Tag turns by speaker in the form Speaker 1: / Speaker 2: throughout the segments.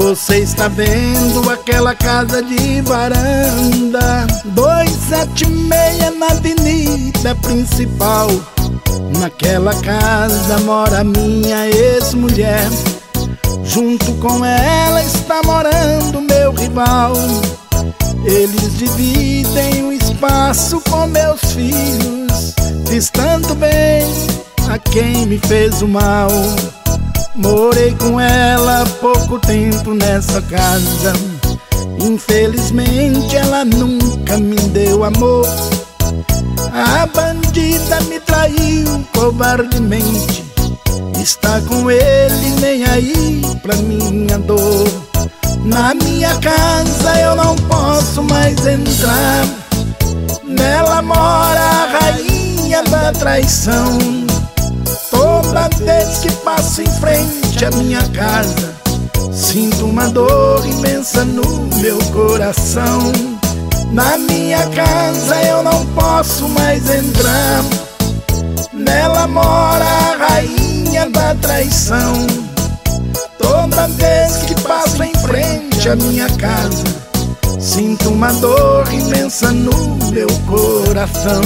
Speaker 1: Você está vendo aquela casa de varanda 276 na avenida principal. Naquela casa mora minha ex-mulher. Junto com ela está morando meu rival. Eles dividem o espaço com meus filhos. Fiz tanto bem a quem me fez o mal. Morei com ela pouco tempo nessa casa. Infelizmente ela nunca me deu amor. A bandida me traiu covardemente. Está com ele nem aí pra minha dor. Na minha casa eu não posso mais entrar. Nela mora a rainha da traição. Toda vez que passo em frente à minha casa, sinto uma dor imensa no meu coração. Na minha casa eu não posso mais entrar. Nela mora a rainha da traição. Toda vez que passo em frente à minha casa, sinto uma dor imensa no meu coração.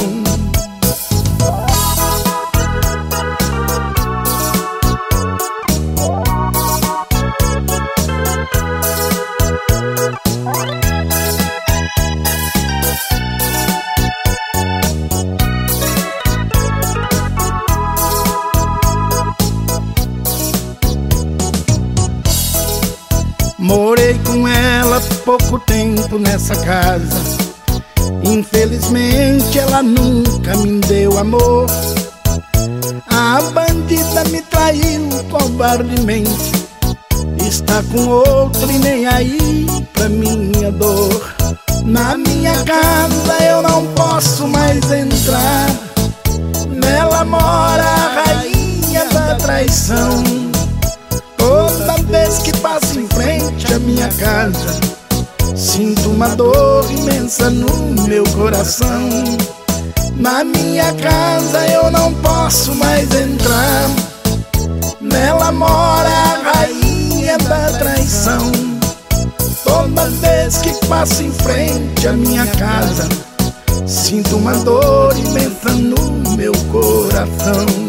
Speaker 1: Morei com ela pouco tempo nessa casa. Infelizmente ela nunca me deu amor. A bandida me traiu covardemente. Está com outro e nem aí pra minha dor. Na minha casa eu não posso mais entrar. Nela mora a rainha da traição. Toda vez que passo em frente à minha casa, sinto uma dor imensa no meu coração. Na minha casa eu não posso mais entrar. Nela mora a rainha da traição. Toda vez que passo em frente à minha casa, sinto uma dor imensa no meu coração.